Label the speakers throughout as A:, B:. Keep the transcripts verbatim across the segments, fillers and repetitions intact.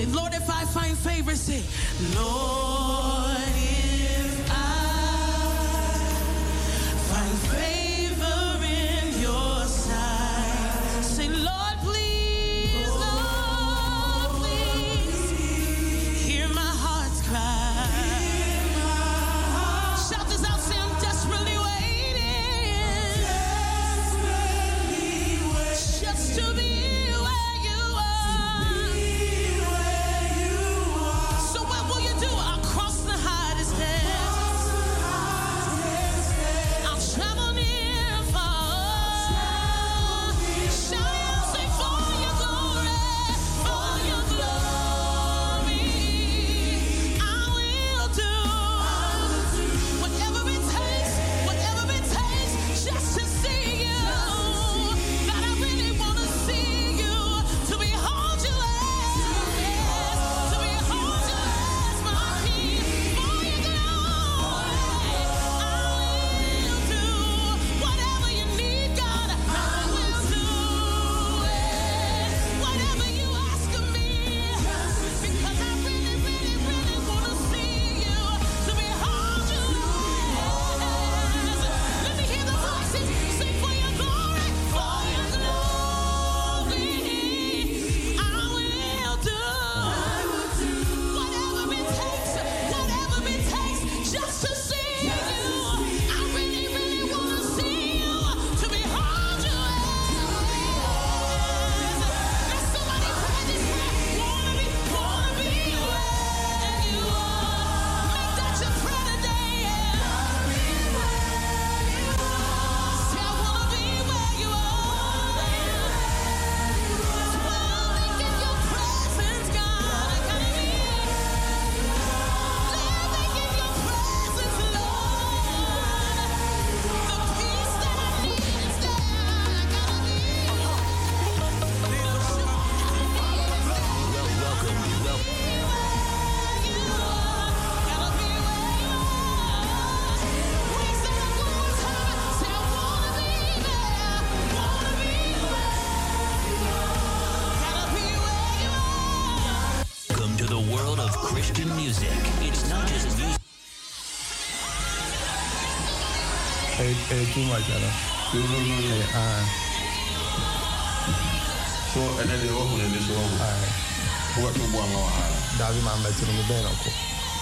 A: Lord, if I find favor, say, Lord, if I find favor in your sight. Say, Lord, please, Lord, please, hear my heart's cry. Shout this out, say, I'm desperately waiting, just to be where you are. So what will you do? I'll cross the hottest desert. I'll travel near and far. Shout out, say, for your glory, for your glory, I will do whatever it takes, whatever it takes, just to see you. God, I really want to see you, to behold you as, to behold you as my King. For your glory, I will do whatever you need, God. I will do it, whatever you ask of me, because I really, really, really want to see you, to behold you as. Let me hear the voices sing, for your glory, for your glory, I will do whatever it takes, whatever it takes, just to see you. I really, really want to see you, to behold you as. Let somebody pray this prayer. Wanna be, wanna be where you are. Make that your prayer today. Say, I wanna be where you are. Dwelling in your presence, God. I gotta be living in your presence, Lord. The peace that I need is there. I gotta be.
B: Well, welcome, welcome. Welcome to the world of Christian music. It's not just music.
C: Hey, hey, too much, Anna. Hey, uh,
D: So, and then they open in this one.
C: alright.
D: What you want more?
C: Davi man met in the bed, uncle.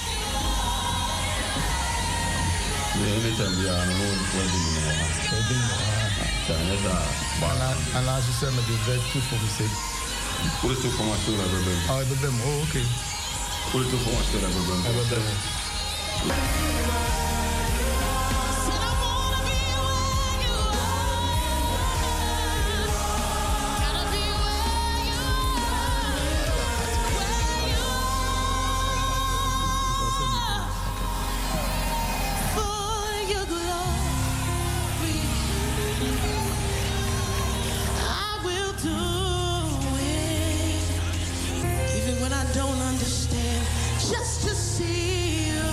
D: Anytime you are alone, what do you know?
C: Hey, ding, uh,
D: China,
C: and I, and I should say, maybe very two for me, say,
D: put it to for my story, baby.
C: oh, the them, oh, okay.
D: Put it to for my story,
C: I
D: baby.
C: love them.
A: Said I wanna be where you are. Gotta be where you are. Where you are. For your glory, I will do it. Even when I don't understand, just to see you,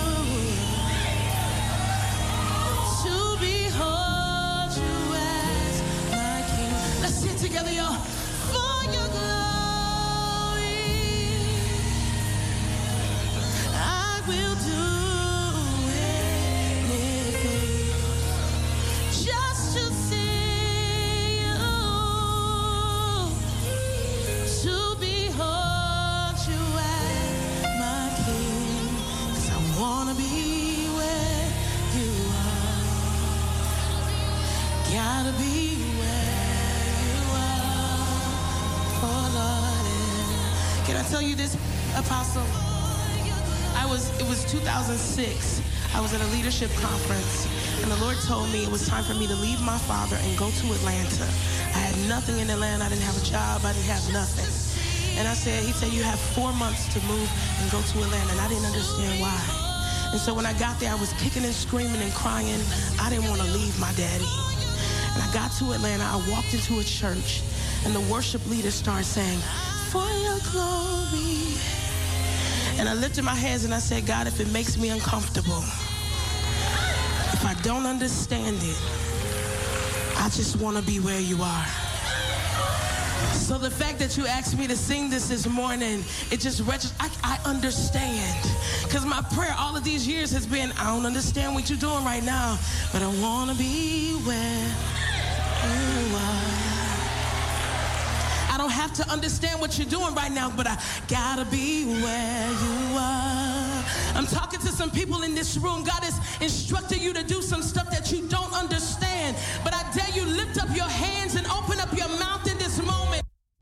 A: to behold you as my King. Let's sing together, y'all. For your glory, I will do anything, just to see you, to behold you as my King. 'Cause I wanna be where you are. Gotta be where you are. Oh Lord, yeah. Can I tell you this, Apostle? I was, it was two thousand six. I was at a leadership conference, and the Lord told me it was time for me to leave my father and go to Atlanta. I had nothing in Atlanta. I didn't have a job. I didn't have nothing. And I said, he said, you have four months to move and go to Atlanta. And I didn't understand why. And so when I got there, I was kicking and screaming and crying. I didn't want to leave my daddy. And I got to Atlanta. I walked into a church, and the worship leader started saying, for your glory. And I lifted my hands and I said, God, if it makes me uncomfortable, if I don't understand it, I just want to be where you are. So the fact that you asked me to sing this this morning, it just registers. I, I understand. Because my prayer all of these years has been, I don't understand what you're doing right now, but I want to be where you are. I don't have to understand what you're doing right now, but I gotta be where you are. I'm talking to some people in this room. God is instructing you to do some stuff that you don't understand. But I dare you, lift up your hands and open up your mouth in this moment.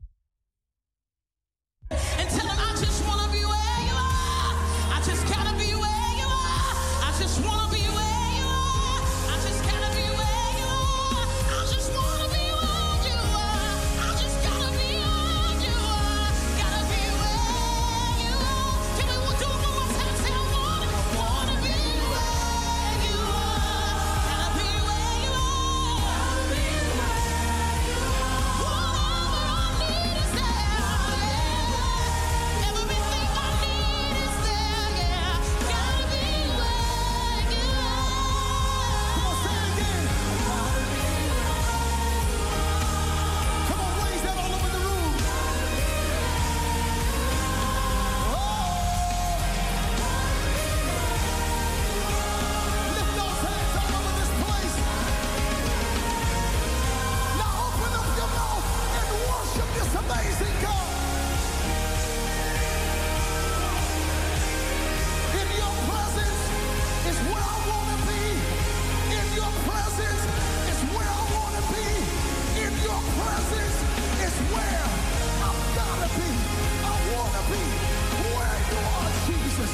A: And tell him, I just want to be where you are. I just gotta be where you are. I just want to be where you are. I just gotta be where you are. I just want to be where you are. I just gotta be where you are. Gotta be where you are. Can we do it one more time? Say, I want to, want to be where you are. Gotta be where you are. Gotta be where you are. Whatever I need is there. Everything I need is there, yeah. Gotta be where you are.
E: Come on, say it again. Come on, raise that all over the room. Lift those hands all over this place. Now open up your mouth and worship this amazing God. In your presence is where I want to be. In your presence is where I want to be. In your presence is where I've got to be. I want to be where you are, Jesus.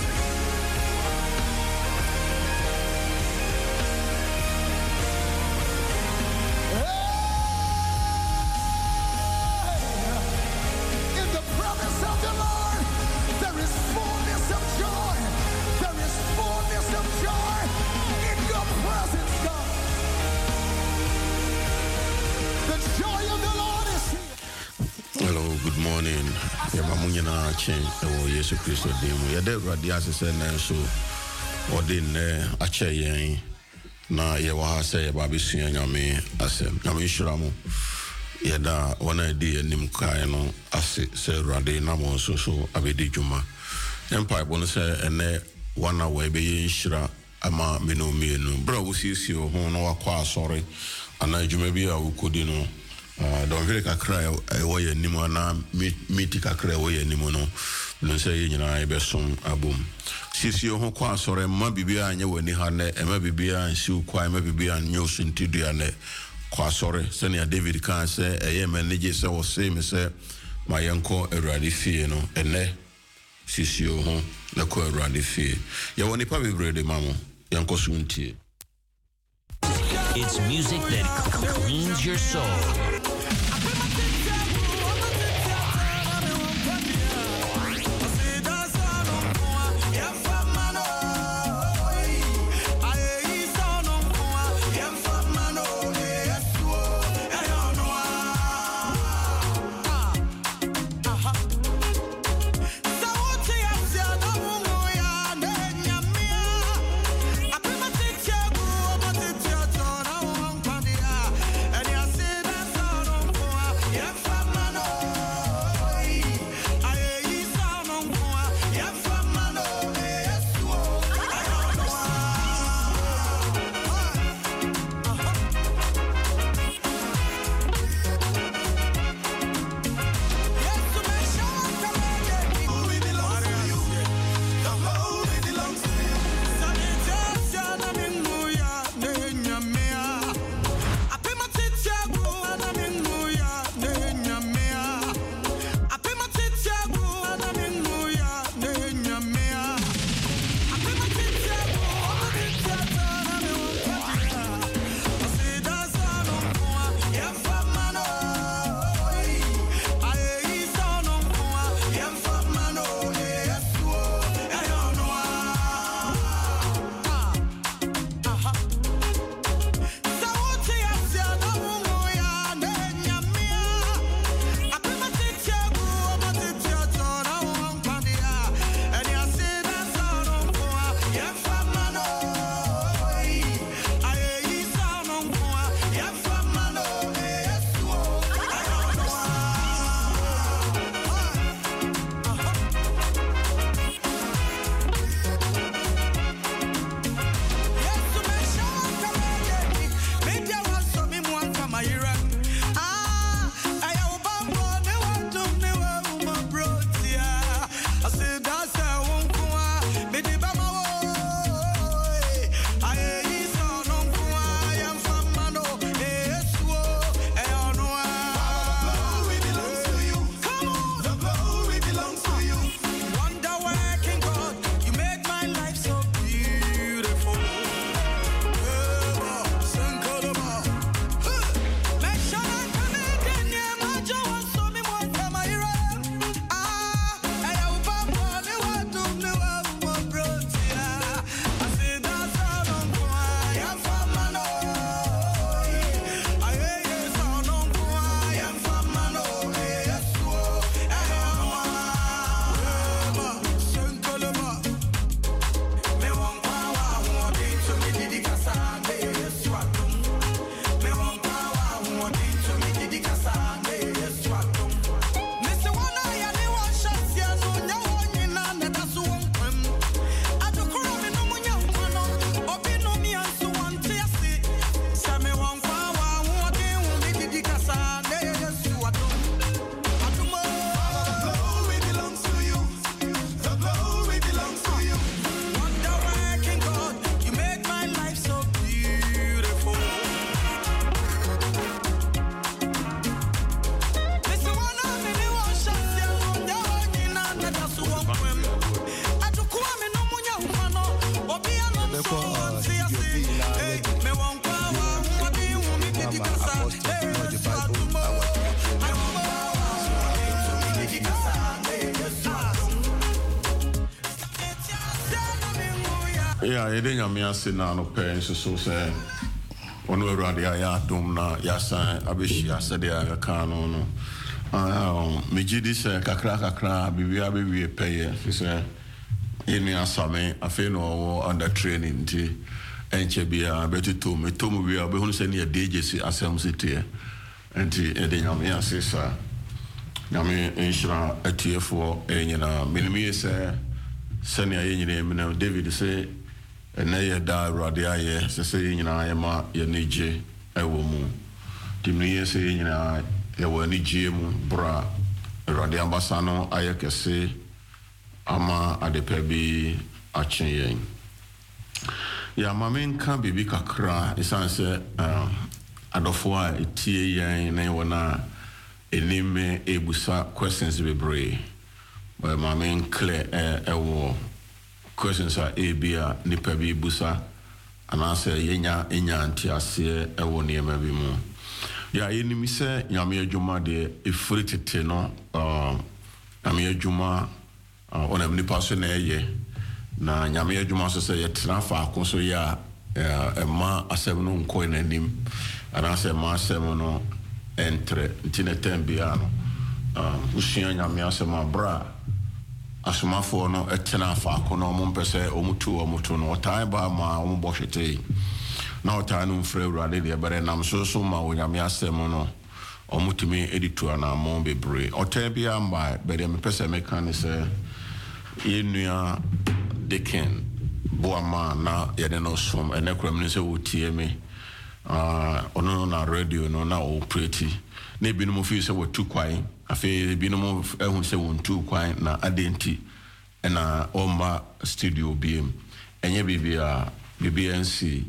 E: Hey! In the presence of the Lord, there is fullness of joy. There is fullness of joy in your presence, God. The joy of the Lord is here.
D: Hello, good morning. Yaba munyana chen ewo Yesu Kristo dimu. Yade radi asese na so odi ne ache yen na ye wa se ye ba bisua nyame asem. Nyame shiramu. Yada wana di enim kai no ase se radi na mo so so abedi djuma. Empire bono se ene wana we be ye shira ama meno mienu. Bra wo sisi ho no wakwa asori ana djuma bi a wukodi no. Don't really cry away anymore now, meet kakra away anymore. No, say you know, I be some abum. Sisi yo ho kwa sore ma bibia anya wani ha ne e ma bibia ansi kwa ma bibia anyo sintidua ne kwa sore sene David kan say eye manage say wo say me say ma yenko Awurade fie no ene sisi yo ho na ko Awurade fie ye woni pa bebrede mamo yenko suntie.
B: It's music that cleans your soul.
E: And you see that's all.
D: Yeah, I didn't have me as in no parents so say on we run the ya dom na ya san abeshi asade ya kan no no. Ah, me gidi say kakra kakra bibia be we pay fi say enu asame afi no under training ti enche bia betu to me to mu bia be hu say ne D J C asem sitie. Enti e de nyame ase sa. Nyame enshira atiefo enyina minimi say sani aye nyina me David say ene ye da awurade aye se se nyina ye ma ye neje ewo mu timni ye se nyina ye wo neje mu bra awurade ambasa no aye kese ama adepa bi achen yen ya mamen kan bibi kakra isan se adofo a etie yen na wona enime ebusa questions bebre but mamen clear ewo questions are a bia nipa bi busa anase yenya enya antiase ewo niema bi mu ya yenimi se nyame adwuma de efritete no uh nyame adwuma ona nipa so na eye na nyame adwuma so se yetra fa akoso ya ema asem no nko nanim anase ma asem no entre ntinetem bia no uh usua nyame asem abra asomafo no etena fa akono mo mpese omutu omutu no otan ba ma omo bohwete na otan no mfre urade de bere nam so so ma onyame asem no omutumi editu ana mo bebre otan bia mba bere me pese me kan se yenua deken boama na yede no som enekram ni se wotie me ah ono na radio no na operate na binu mo fi se wotu kwan afi binu mo ehun se wontu kwan na adenti na oma studio bm enye bibia B B N C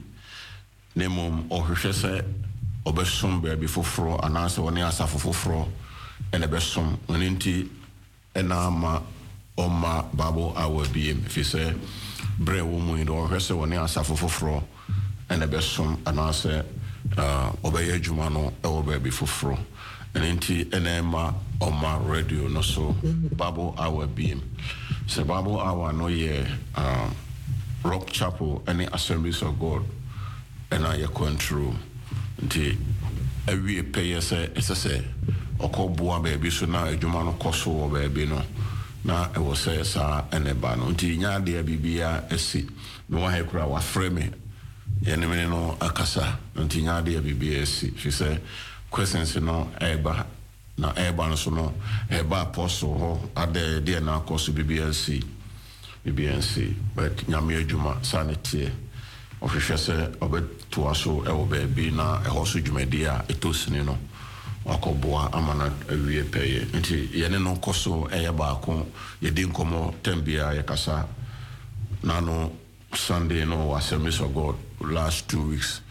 D: nemom ohwehwe se obesom be bi foforo anase woni asafo foforo ene besom onenti ena ma oma babo awa bm fi se bre wo mu ndo ohwehwe se woni asafo foforo ene besom anase uh obeye adwuma no e wo be bi foforo enenti ene ma oma radio no so babo awa bm se babo awa no ye um Rock Chapel any Assemblies of God and I control nti every pay say it's say okoboa baby so na adwuma no koso baby no na e wo say sa eneba no nti nya de bibia esi no wa hekura wa frame yene me no akasa nti nya de bibia esi she say questions no eba na eba no so no eba apostle ho ade de na koso bibia esi B B N C but nyame adwuma sanity ohwehwe se obeto aso e wo baabi na e ho so dwumadi a etosini no wakoboa amana awie peye nti yene no koso eye baako yedi nkomo tambia yakasa na no Sunday no Assemblies of God last two weeks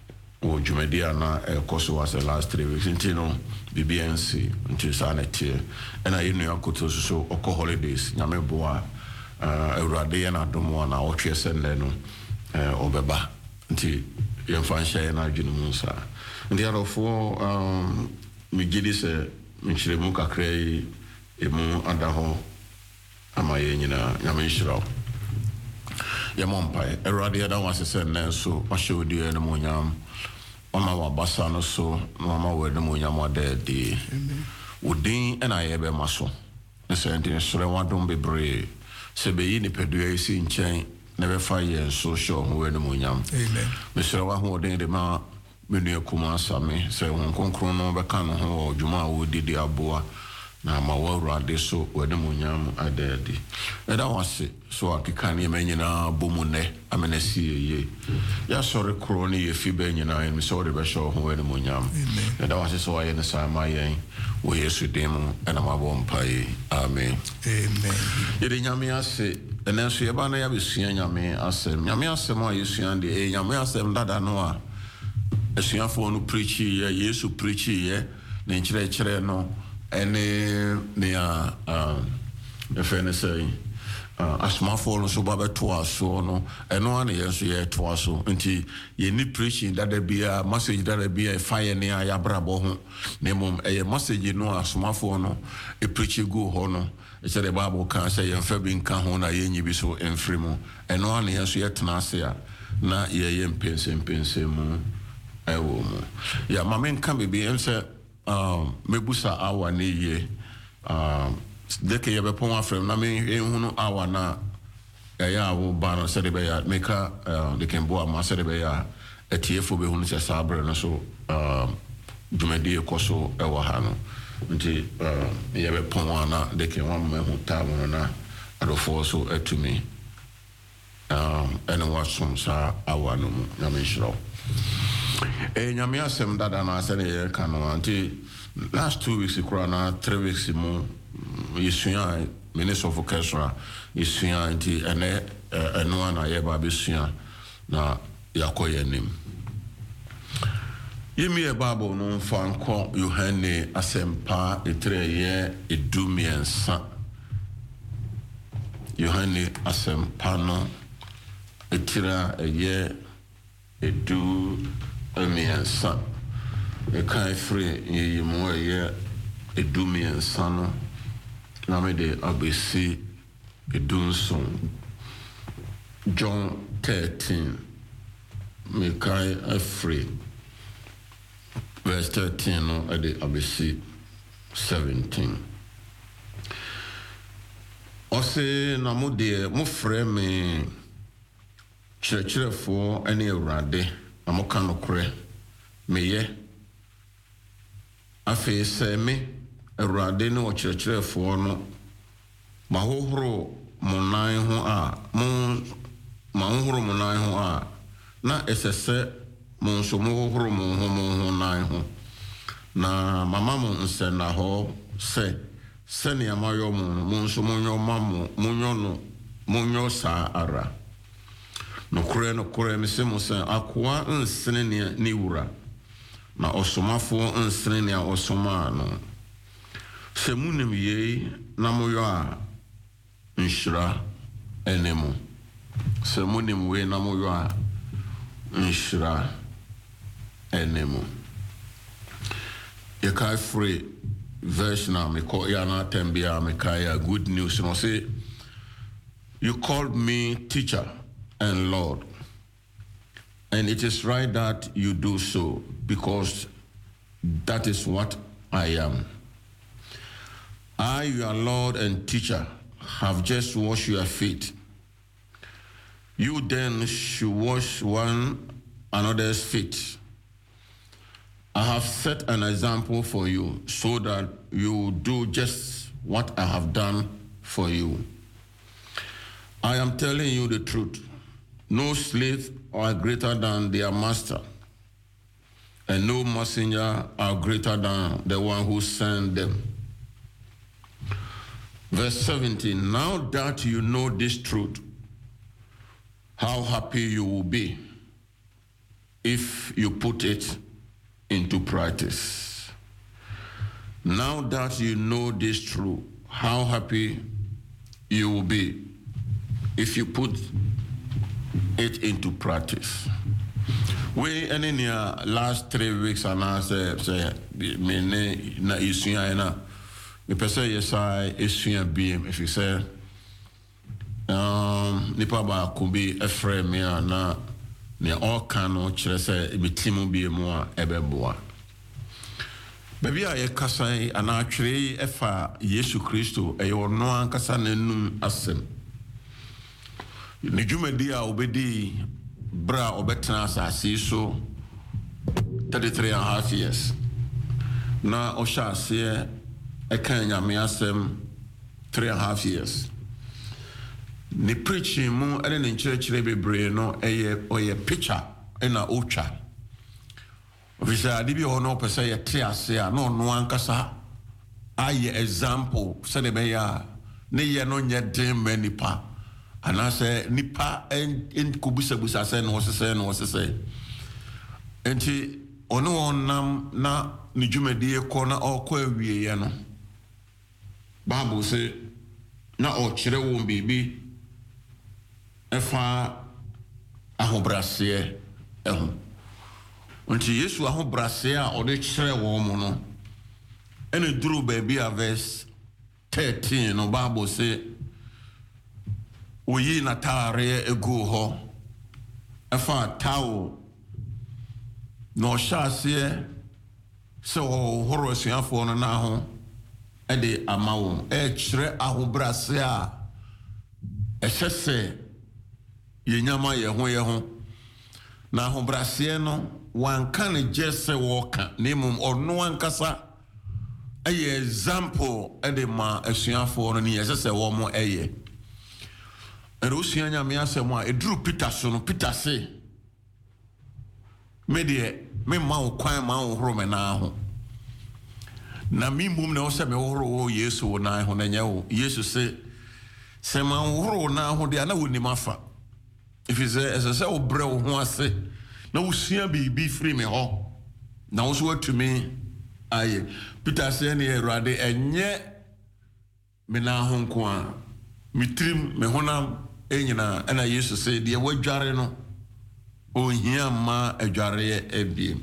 D: o dwumadi na e koso was the last three weeks nti no B B N C nti sanity e na yenu akoto so oko holidays nyame boa uh Eurade na domo na otwe sende no eh obeba nti yemfa nhye na adwene mu nsa ndi arofo um mi gidi se mi chire mu kakra yi emu adaho amaye nyina nyame nhira yamompa Eurade da wase se na so mahye odi ene mu nyam oma wa basa no so mama we ne mu nyam ade di udin ena ye be maso nse ndi sore wadom bebre sebeyi ni pedua isi nchen na be fa ye so sure ho we no munyam amen me sure wa ho den de ma menu akuma same se won konkron no be kan ho odwuma wo didi aboa na ma wa urade so we no munyam adadi eda wase so akika ne menyina bomune amenasi ye ya sore kroni ye fi be nyina me so de be sure ho we no munyam amen eda wase so aye ne sama yen wo yesu demo ena mabo mpai amen amen yede nyame ase ena so yeba na ya besua nyame ase nyame ase mo yesu ande e nyame ase ndada no a esuafo no preach ye yesu preach ye ne nkire kire no ene ne a um efene say uh, asomafo no so ba beto aso no eno ana ye so ye to aso nti ye ni preaching that there be a message that there be a fire ne ya brabo ho na mom e message no asomafo no e preach go ho no e say the Bible can say ye fa bi nka ho na ye nyi bi so emfiri mu eno ana ye so ye tena ase a na ye ye mpense mpense mu ewo mu ya mama nka bibi em say um mebusa awa ne ye um deke ye be pon afrem na me ehunu awa na ya wo ba no se de be ya meka de ken bo ama se de be ya etiefo be hunu se sabre no so um dwumadi ekoso ewo ha no nti ye be pon ana de ken wa me hu ta mo na adofo so etumi um ene wasum sa awa no mu na me shiro e nyame asem dada na ase ne ye ka no anti last two weeks ikura na three weeks mu yesua minister of orchestra yesua nti ene eno ana ye ba besua na yakoye nim yemi e babo no fanko Yohane asempa etreye edumiensa Yohane asempa no etira eye edu emiensa e kai free yi mo eye edumiensa no na me de abesi edunson John thirteen me kai afree verse thirteen no ade abesi seventeen ose na mo de mo frɛ me kyerɛkyerɛfo ane Awurade na mo ka no korɛ me ye afei sɛ me Awurade ne ɔkyerɛkyerɛfo no ma hohoro mo nan ho a mo ma hohoro mo nan ho a na ɛsɛ sɛ mo nso mo hohoro mo ho mo ho nan ho na mama mo nsɛnna hɔ sɛ sɛnea mayɔ mo mo nso mo nyɔ ma mo mo nyɔ no mo nyɔ saa ara no korɛ no korɛ me se mo sɛ akoa nsene ne ne wura na ɔsomafo nsene ne a ɔsoma no sɛ munim yei na moyɔ a nhyira enemu sɛ munim we na moyɔ a nhyira enemu ye kai free verse na me call ya na tembia me kai good news no say you called me teacher and Lord, and it is right that you do so because that is what I am. I, your Lord and teacher, have just washed your feet. You then should wash one another's feet. I have set an example for you so that you do just what I have done for you. I am telling you the truth. No slave are greater than their master, and no messenger are greater than the one who sent them. Verse seventeen, now that you know this truth, how happy you will be if you put it into practice. Now that you know this truth, how happy you will be if you put it into practice. We any near last three weeks and I say say me ne na isuya na me pese yesai isuya biem if you say um nipa ba ko bi efre me na ne all can no kire say e betimu biem a ebeboa baby a yekasai ana atwere efa Yesu Kristo e yo no ankasa nanum asem ni dwumadi a obedi bra obetena asase so thirty-three and a half years na osha ase e kan nyame asem three and a half years ni preaching mu ene ne nkyerɛkyerɛ bebree no eye oye picture ena otwa visa di bi ho no pese ye te ase a no no ankasa aye example se de be ya ne ye no nye den manipa ana se nipa en en kubusa busa se no se no se enti ono onam na ni dwumadi e ko na okọ awie ye no Bible say na o kire wo bibi ɛfa ahobrɛaseɛ ɛho nti Yesu ahobrɛaseɛ a ɔde kyerɛ wɔn mo no ɛne duru baabi a verse thirteen no Bible sɛ oyi n'ataareɛ egu hɔ ɛfa towel na ɔhyɛ aseɛ sɛ ɔhoro asuafoɔ no na ho ɛde ama wɔn ɛkyerɛ ahobrɛaseɛ a ɛhyɛ sɛ yɛnyama yɛn ho yɛn ho na ahobrɛaseɛ no wanka ne gye sɛ wɔka na mmom ɔno ankasa ɛyɛ example ɛde ma asuafoɔ no ne yɛhyɛ sɛ wɔn mo ɛyɛ ɛna osua nyame asɛm a ɛduru Peter so no Peter se me deɛ me ma wo kwan ma wo horo me na ho na me mum na wo sɛ me horo wo Yesu wo na ho na nyɛ wo Yesu se sɛ ma wo horo na ho de ana wo nim afa if is ɛsɛ sɛ wo brɛ wo ho ase na wo sua biribi firi me hɔ na wo so atumi ayɛ Peter se ne Awurade ɛnyɛ me na ho nko a me tirim me honam enyina ɛna Yesu se deɛ wadware no ohia ma adware ebiem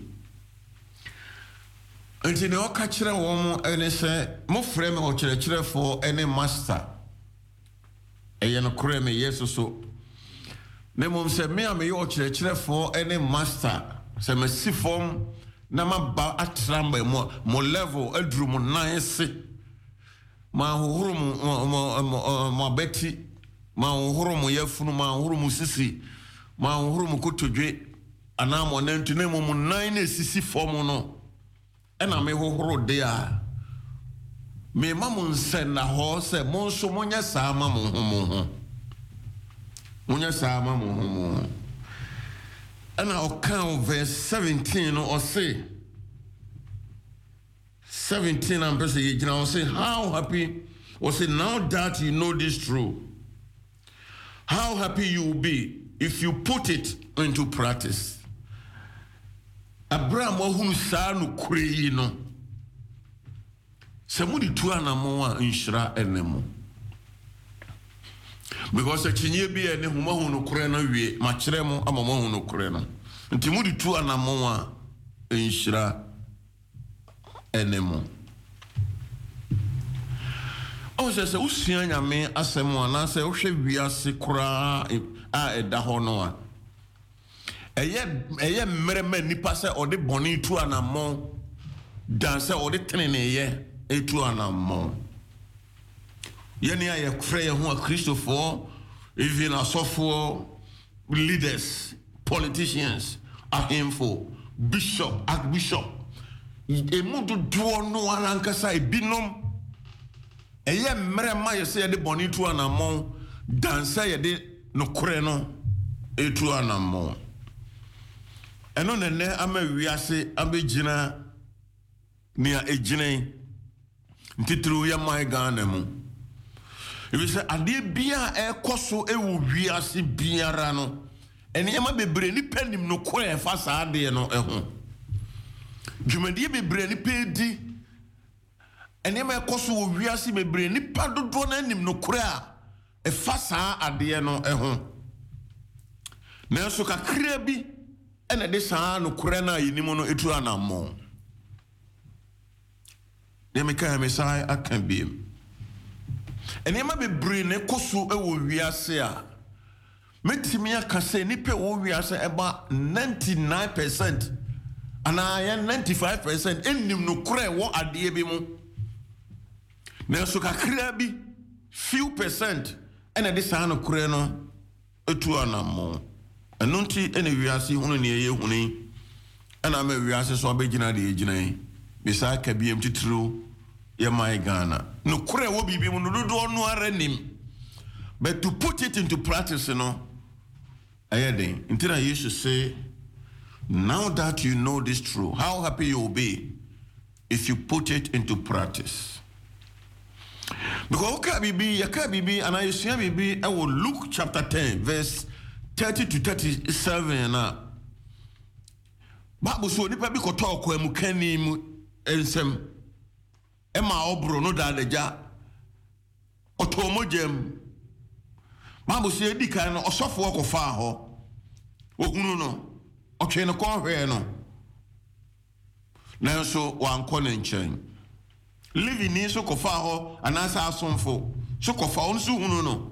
D: nti ne ɔka kyerɛ wɔn mo ɛne sɛ mo frɛ me ɔkyerɛkyerɛfo ɛne master ɛyɛ no korɛ me Yesu so ne mom sɛ me a me yɛ ɔkyerɛkyerɛfo ɛne master sɛ me si fam na ma ba atramba mo mo level aduru mo nan se ma hohoro mo mo mo abeti ma hohoro mo yafunu ma hohoro mo sisi ma hohoro mo kotodwe ana mo nantu ne mo mo nan na sisi fam no ɛna me hohoro de a me ma mo nsen na ho sɛ mo nso mo nya saa ma mo ho mo ho mo nya saa ma mo ho mo ho ɛna ɔka verse seventeen no ɔse seventeen and verse eighteen I say how happy was it now that you know this truth, how happy you will be if you put it into practice. Abraham wahunu saa no kure yi no sɛ mudi tu anamo a nhyira enemo because akyinye bi ene homa hu no kure no wie ma kyerɛ mo ama mo hu no kure no nti mudi tu anamo a nhyira enemo o sɛ sɛ usua nyame asɛm ana sɛ wohwɛ wiase kura a ɛda hɔ no a ɛyɛ ɛyɛ mmerɛma nipa sɛ ɔde bɔne tu anamo dan sɛ ɔde tenene yɛ etu anamo yɛne a yɛkora yɛ ho a Kristofoɔ even asɔfoɔ leaders politicians ahemfo bishop archbishop emu dodoɔ no ara nkasa ebinom ɛyɛ mmerɛma yɛ sɛ yɛde bɔne tu anamo dan sɛ yɛde nokore no etu anamo ɛno nene ama wiase abegyina nia egyina ntitru ya mai Ghana mu ebi sɛ adeɛ bia ɛkɔso ewu wiase biara no ɛneyama bebre ni panim no kɔ ɛfa saa adeɛ no ɛho dwumadie bebre ni pedi ɛneyama ɛkɔso wɔ wiase bebre ni padodo na anim no kɔ a ɛfa saa adeɛ no ɛho nanso kakra bi ɛna de saa no kɔ na yinim no etu anammo dem ka me sai akan biem enema bebre ne koso e wo wiase a metimi aka se nipa wo wiase eba ninety-nine percent ana ya ninety-five percent enim no kure wo ade bi mu na so kakra bi few percent ena de saa no kure no etu anammo eno nti ene wiase hunu ne ye hunu ena ma wiase so abegina de egina bisa ka biem titru ya my Ghana no kure wo bibi mu no do no ara nim but to put it into practice no ayede until you should say now that you know this truth, how happy you will be if you put it into practice. Because okay bibi ya ka bibi and I see bibi I will Luke chapter ten verse thirty to thirty-seven na Bible so nipa bi ko talk ko mu kani mu ensem ema obro no da leja otomo jem Bible say di kan no osofo ko fa ho ohunu no otwe no ko hwe no nanso wanko ne nchen live ni so ko fa ho anasa asomfo so ko fa on so hunu no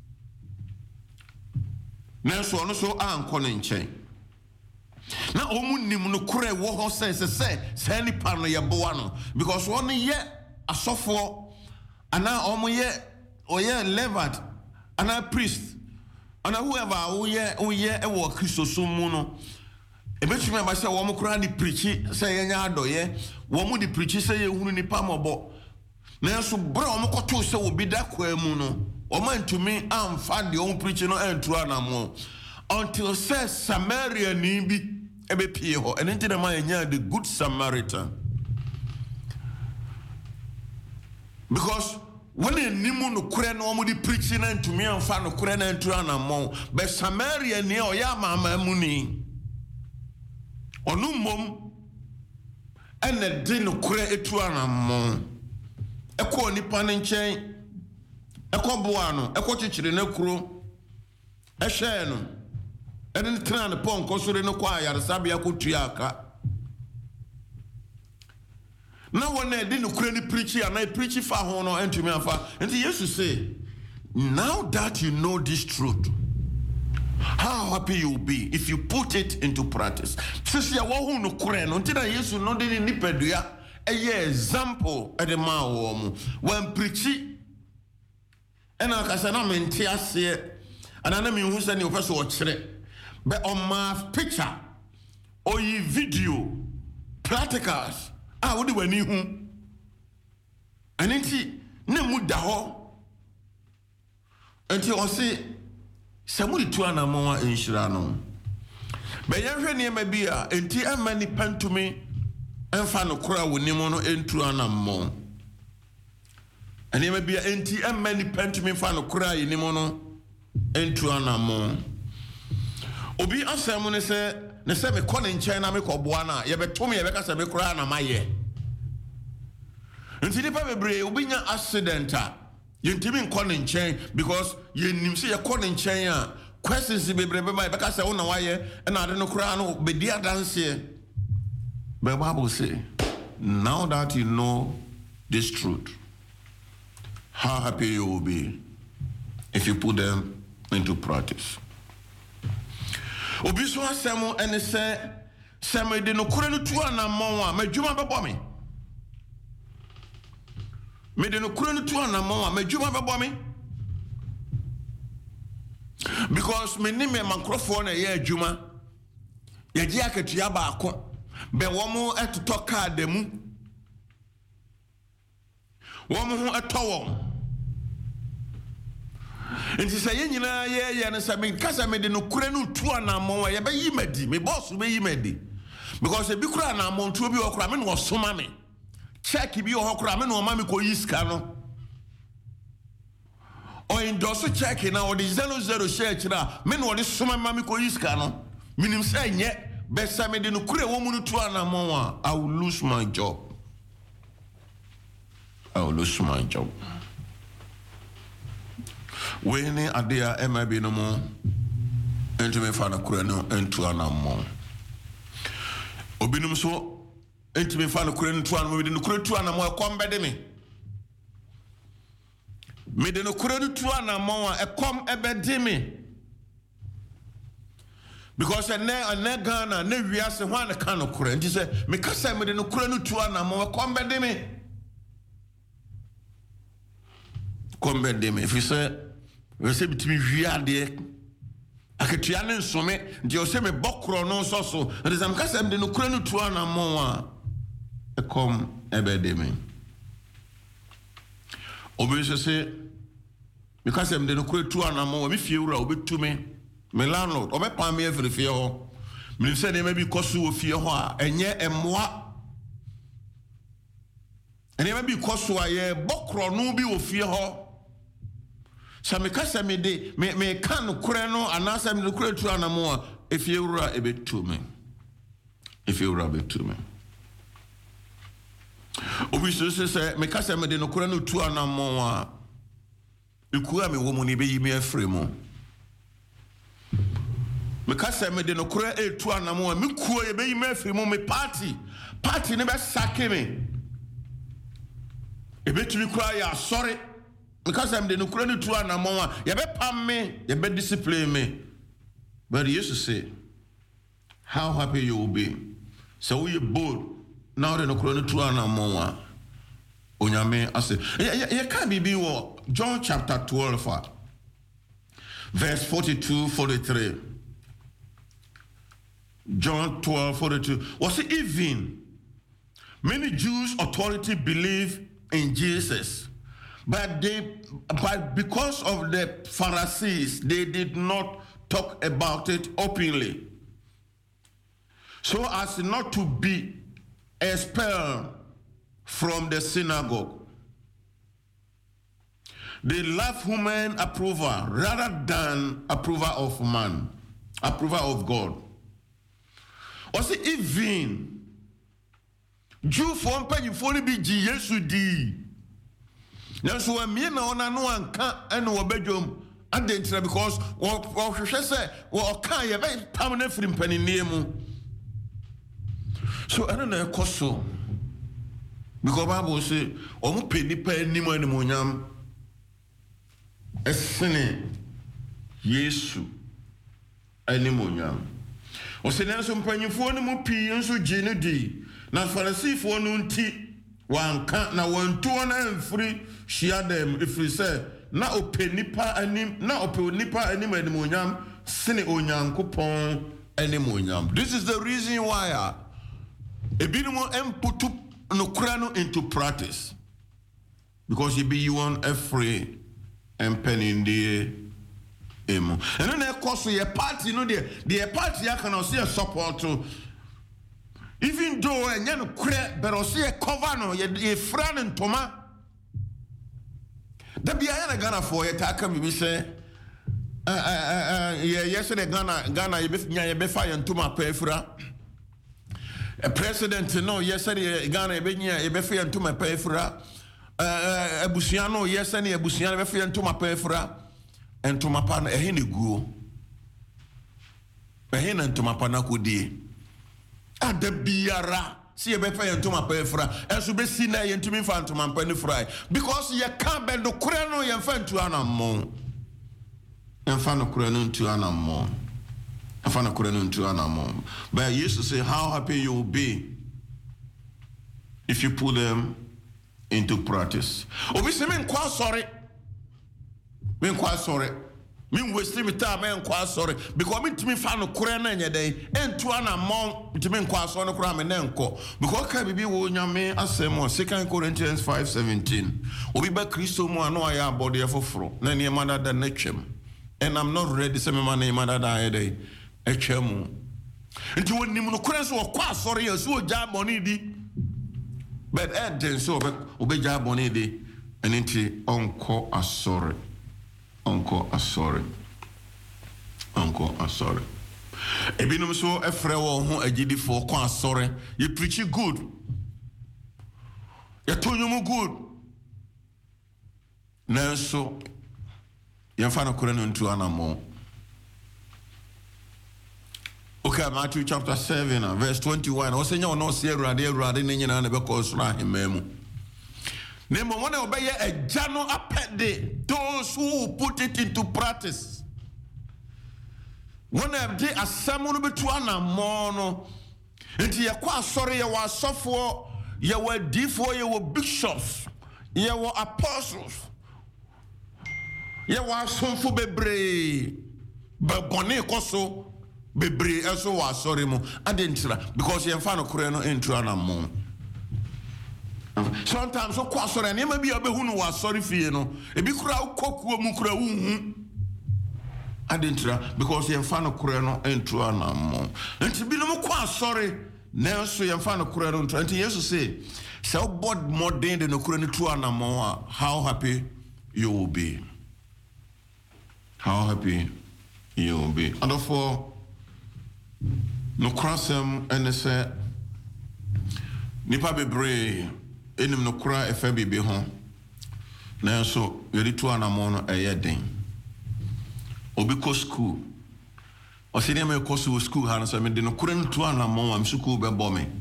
D: nanso ono so anko ne nchen na omu nim no kure wo ho se se se se ni pa no ye boa no because one ye asofo ana omu ye oye levat ana priest ana whoever oye oye e wo Kristo mu no e betumi aba se wo mo kura ni preachi se ye nya adoye wo mo di preachi se ye hunu ni pa mobo nanso bra wo mo koto se wo bi da kwa mu no o man ntumi amfa de o preachi no entu anamo until says Samaria ni bi ebe pie ho ene ntina ma nya the good Samaritan because when a nimu no kure no mo di preaching and to me and fan no kure na entu anamo but Samaria ni o ya mama mu ni onu mom ene di no kure etu anamo ekọ nipa ne nchen ekọ boa no ekọ chichire na kuro ehwe no ene tena ne pon kosore no kwa yaresabia ko tuaka na wona di no kure ni preachi and I preach fa ho no entumi afa enti Jesus say now that you know this truth how happy you will be if you put it into practice sisi ya wo hu no kure no enti na Jesus no de ni padua eye example e de ma wo mu when preachi ena kasa na menti ase ana na mi hu se ni opeso o kire but on my picture or ye video practicals ah what do we need hu anenti na mu da ho enti o se samuri tu ana mo wa enhira no be ye hwe ne ma bi a enti amani pantumi emfa no kora woni mo no entu ana mo ene ma bi a enti amani pantumi fa no kora yi ni mo no entu ana mo obi asem ne se ne se me kɔ ne nkyɛn na me kɔ boa na ye beto me ye beka se me kora na maye enti nipa bebre obi nya accident a ye ntimi nkɔ ne nkyɛn because ye nim se ye kɔ ne nkyɛn a questions bebre be ma beka se wo na waye na ade no kora no be dia danse but Bible say now that you know this truth how happy you will be if you put them into practice. Obi so asemo ene se se me de no kure no tu anamon a madwuma bebo me me de no kure no tu anamon a madwuma bebo me because me ni me makrofo na ye adwuma ye gi akatua ba ako be wo mo etoto card mu wo mo ho etowo enti say nyina ye ye ne say me kasa me de no kure no tu anamon ye be yimadi me boss be yimadi because e bi kura anamon tu bi okura me no soma me check bi o okura me no ma me ko yiska no o endorse check na o de zero zero share kira me no de soma ma me ko yiska no minim say nye be say me de no kure wo mu no tu anamon a I will lose my job I will lose my job. When adea ema bi no mo entime fa na kure no entu anamon obinum so entime fa na kure entu anamon bi no kure tu anamon e kom bede me me de no kure tu anamon e kom e bede me because ene ene Ghana na wiase ho an ka no kure nti se me kasa me de no kure tu anamon e kom bede me kom bede me if you say we say bitimi wiade aketua ne nsome nti o se me bokro no so so rezam kasem de no kura no tu anamon a e kom ebede me obi se se me kasem de no kura tu anamon me fie wura obetu me me landlord obe pa me every fie ho me se de me bi kosu o fie ho a enye emoa ene me bi kosu a ye bokro no bi o fie ho so me kasa me de me me kan kure no anasa me kure tu anamo a efie wura ebetu me efie wura betu me obi so se me kasa me de no kure no tu anamo a Ikua me woman be yime free mo. Me kasa me de no kura e tu anamo me kuo ye be yime free mo me party. Party ne be sake me. E be tumi kura ya sorry. Me kasa me de no kura ne tu anamo a ye be pam me, ye be discipline me. But he used to say, how happy you will be. So we bold. Now de no kura ne tu anamo a Onyame ase. You can't be be John chapter twelve, verse forty-two, forty-three. John twelve, forty-two. Was it even many Jews authority believe in Jesus, but they, but because of the Pharisees, they did not talk about it openly, so as not to be expelled from the synagogue. They love human approval rather than approval of man, approval of God. Also, even Jew for penny for be Jesus di. Now, so a man on a no one can't and no bedroom and then because what she say, well, can't you very permanent from penny near mu. So I don't know, cost so. Because Bible say, "Omu penny penny mo ni mo nyam." Esene Yesu ani mo nyam. O se na so mpanyifo ni mo pii nso gye ne di. Na Farisifo no nti wanka na wantuo na mfiri hia dem ifiri se na openipa anim na openipa anim ani mo nyam sene onyankopon ani mo nyam. This is the reason why ebinimo emputu no krano into practice, because you be you want a free and penny in the emo. And then of course your party, no the the party I can see a support to. Even though and you know but I see a cover no ye friend and toma. The be I Ghana for it I can be say uh uh uh yeah yesterday Ghana Ghana you be you be fire and toma pay for a president no yesterday Ghana be nya e be fe nto ma pay fra eh abusiano yesterday abusiano be fe nto ma pay fra nto ma pa na ehe ne guo ehe na nto ma pa na kodie adabiara si e be fe nto ma pay fra enso be si na ye ntumi fa nto ma pa ne fra because ye can be no kure no ye fa nto anammo en fa no kure no nto anammo. But he used to say how happy you will be if you put them into practice. Oh, we say, "Men quite sorry, men quite sorry, men wasting my time, men quite sorry because me to me fan of Korean any day and to an amount to men quite sorry crime and enco because can be wo nyame asem on Second Corinthians five seventeen. Obi ba Christo mo ano aya body for fro na ne man that nechem and I'm not ready to say my name that I day. Echemu nti woni mu no kure so kwa asori ya so ja boni di but eh den so obe ja boni di enti onko asori onko asori onko asori ebinum so efre wo ho agidi fo kwa asori you preach good you tonyu good na so ya fa na kure no ntu anamo. Okay, Matthew chapter seven, verse twenty-one. O senya ono se Awurade Awurade ne nyina na be ko sura hememu. Ne mo wona obeye agya no apede those who put it into practice. Wona de asam no betu anamo no. Enti ye kwa asore ye wa asofo, ye wa difo, ye wa bishops, ye wa apostles. Ye wa asomfo bebre. Ba bone koso bebre eso wa sorry mo adentira because ye fa no kure no entru anamo. Sometimes so kwa sorry na ma bi obehu no wa sorry fie no e bi kura kokuo mu kura wu adentira because ye fa no kure no entru anamo. Enti bi no mo kwa sorry na so ye fa no kure no entru. Enti Jesus say so bod more than the no kure no tru anamo, how happy you will be. How happy you will be. And therefore no krasem ene se nipa bebre enim no kra efa bibi ho nanso yɛde to anamɔ no ɛyɛ den obi kɔ school ɔsɛ deɛ mɛkɔ so wɔ school ha no sɛ mede no korɛ no to anamɔ a me school bɛbɔ me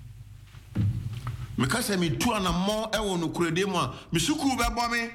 D: meka sɛ metu anamɔ ɛwɔ no korɛdeɛ mu a me school bɛbɔ me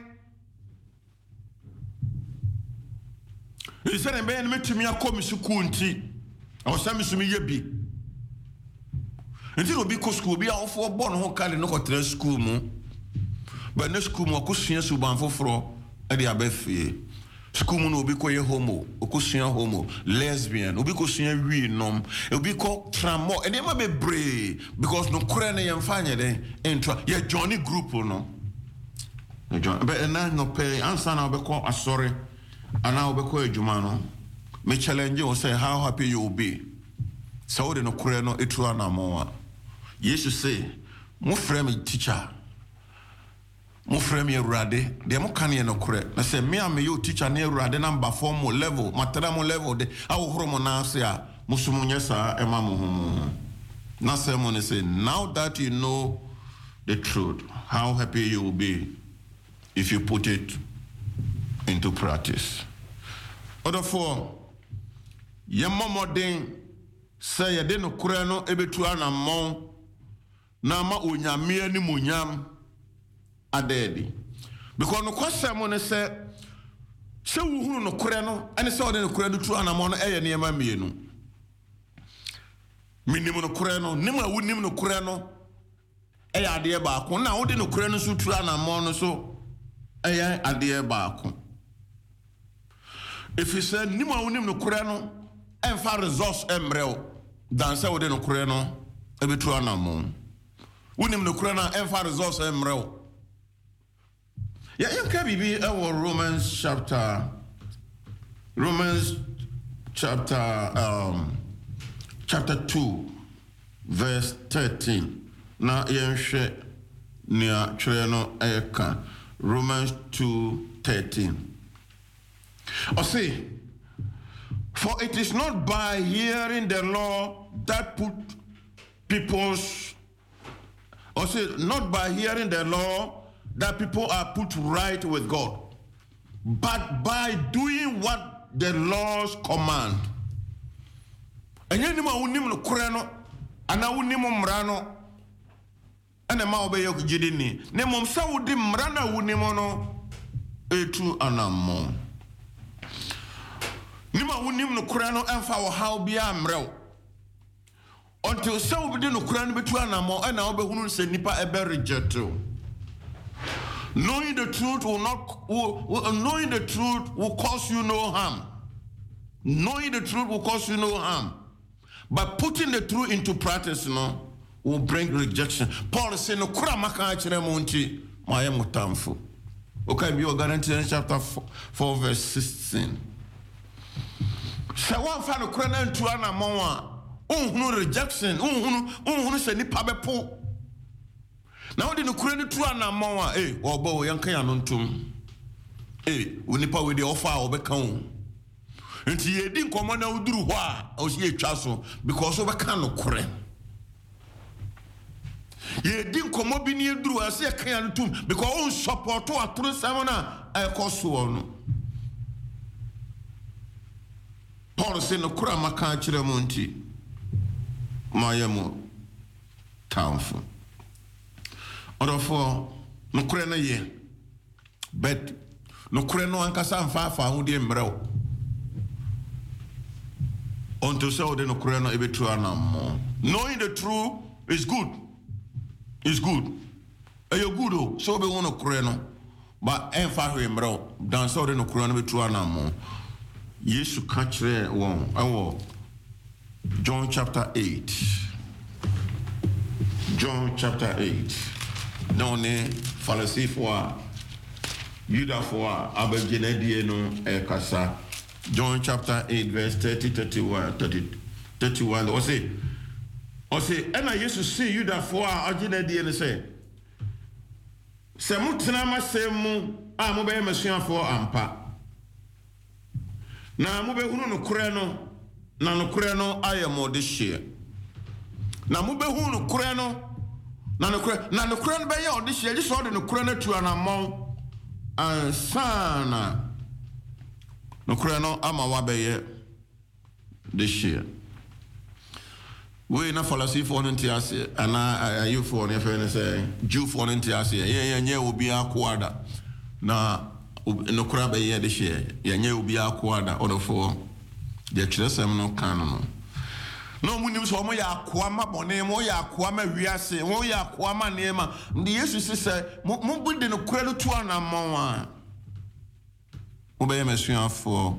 D: ɛsɛ sɛ ne bɛyɛ no mɛtumi akɔ me school nti ɛwɔ sɛ me so meyɛ bi nti na obi kɔ school obi a ɔfoɔ bɔ no ho kale no kɔtena school mu but ne school mu ɔkɔsua suban foforɔ ɛde aba fie school mu no obi kɔ yɛ homo ɔkɔsua homo lesbian obi kɔsua wi nom obi kɔ tramo ɛnneɛma bebree because no korɛ no yɛmfa nyɛ dɛn ɛntoa yɛ johnny group no but ɛna nɔpɛ ansa na wobɛkɔ asɔre anaa wobɛkɔ adwuma no me challenge wo sɛ how happy you will be sɛ wode no korɛ no ɛtu anamɔ a yesu sɛ mofrɛ me teacher mofrɛ me awurade deɛ moka ne yɛ no korɛ na sɛ me a meyɛ teacher ne awurade na mba fɔ mo level matera mo level de awohoro mo naase a moso mo nyɛ saa ɛma mo ho na sɛ mo ne sɛ now that you know the truth how happy you will be if you put it into practice. Therefore, yɛmmɔ mmɔden sɛ yɛde no korɛ no ɛbɛtu anammɔn na ama onyame anim onyam adaadi because no kwasɛm no sɛ sɛ wohunu no korɛ no ɛne sɛ wɔde no korɛ no tu anammɔn no ɛyɛ nneɛma mmienu menim no korɛ no nim a wonim no korɛ no ɛyɛ adeɛ baako na wode no korɛ no so tu anammɔn no so ɛyɛ adeɛ baako ɛfiri sɛ nim a wonim no korɛ no ɛmfa resource ɛmmerɛ wo dan sɛ wode no korɛ no ɛbɛtu anammɔn wonim no korɛ no ɛmfa resource ɛmmerɛ wo yɛyɛnka biribi ɛwɔ Romans chapter Romans chapter um, chapter two verse thirteen na yɛnhwɛ nea twerɛ no ɛyɛka Romans two thirteen or say, for it is not by hearing the law that put people's, or say, not by hearing the law that people are put right with God, but by doing what the laws command. And you know, unim no kurano, ana unim mrano, and a ma obey jidini. Nemom saudi mrana unimono etu anamo. Nima wunim no kura no emfa wo haw bia mrew until so we no kura no betu anamo and na obehunu se nipa ebe reject. Knowing the truth will not will, will, knowing the truth will cause you no harm. Knowing the truth will cause you no harm. But putting the truth into practice no will bring rejection. Paul is saying no kura maka akire mo nti ma ye mutamfo. Okay, we are Galatians chapter four verse sixteen. Sɛ wɔmfa no korɛ no ntu anammɔn a wonhunu rejection wonhunu wonhunu sɛ nipa bɛpo na wode no korɛ no tu anammɔn a eh wɔbɔ wo yɛnka ya no ntom eh wo nipa wo de ɔfa a wɔbɛka wo nti yɛdi nkɔmmɔ na woduru hɔ a ɔsi yɛtwa so because wɔbɛka no korɛ yɛdi nkɔmmɔ bi ne yɛduru a sɛ yɛka ya no ntom because wɔn support atoro sɛm na ɛkɔ soɔ no Paul said no kura maka chire mo nti mayemo townful odofo no kura na ye but no kura no ankasa mfa fa ho de mrew unto so de no kura no ebetu anam knowing the truth is good is good ayo good o so be wono kura no but emfa ho mrew dan so de no kura no betu anam Yesu kachre won awo John chapter eight John chapter eight no ne Pharisee for Judah for abagenedie no e kasa John chapter eight verse thirty thirty-one thirty thirty-one o say o say ena Yesu see Judah for abagenedie ne say se mutena masemu a mo be masuafo ampa na mube hunu no korɛ no na no korɛ no ayɛ mode hye na mube hunu no korɛ no na no korɛ na no korɛ no bɛyɛ ode hye gye so ode no korɛ no tu anammɔn ansana nokura no ama wabeye this year. We na falasi for ntiase ana ayu for ne fe ne say Jew for ntiase ye ye nye obi akwada na nokura be ye this year ye nye obi akwada odofo de kiresem no kan no no munim so mo ya akoa ma bone mo ya akoa ma wiase mo ya akoa ma neema ndi Yesu sise mo budi no kura tu anamon a mo be mesuafo